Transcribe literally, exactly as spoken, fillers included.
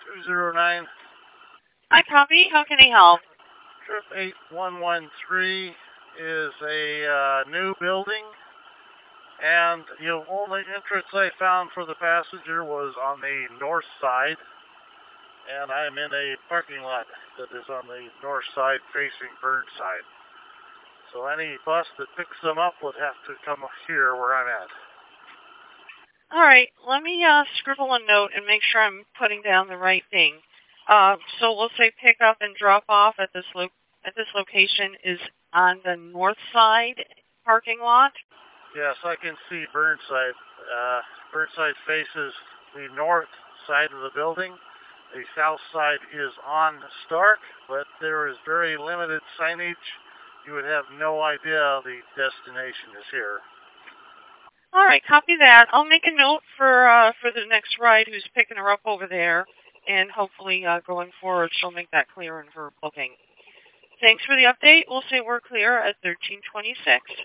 two zero nine. I copy. How can I help? Trip eight one one three is a uh, new building, and the only entrance I found for the passenger was on the north side, and I'm in a parking lot that is on the north side facing Burnside. So any bus that picks them up would have to come here where I'm at. All right, let me uh, scribble a note and make sure I'm putting down the right thing. Uh, so we'll say pick up and drop off at this lo- at this location is on the north side parking lot. Yes, I can see Burnside. Uh, Burnside faces the north side of the building. The south side is on Stark, but there is very limited signage. You would have no idea the destination is here. All right, copy that. I'll make a note for uh, for the next ride who's picking her up over there, and hopefully uh, going forward she'll make that clear in her booking. Thanks for the update. We'll say we're clear at thirteen twenty-six.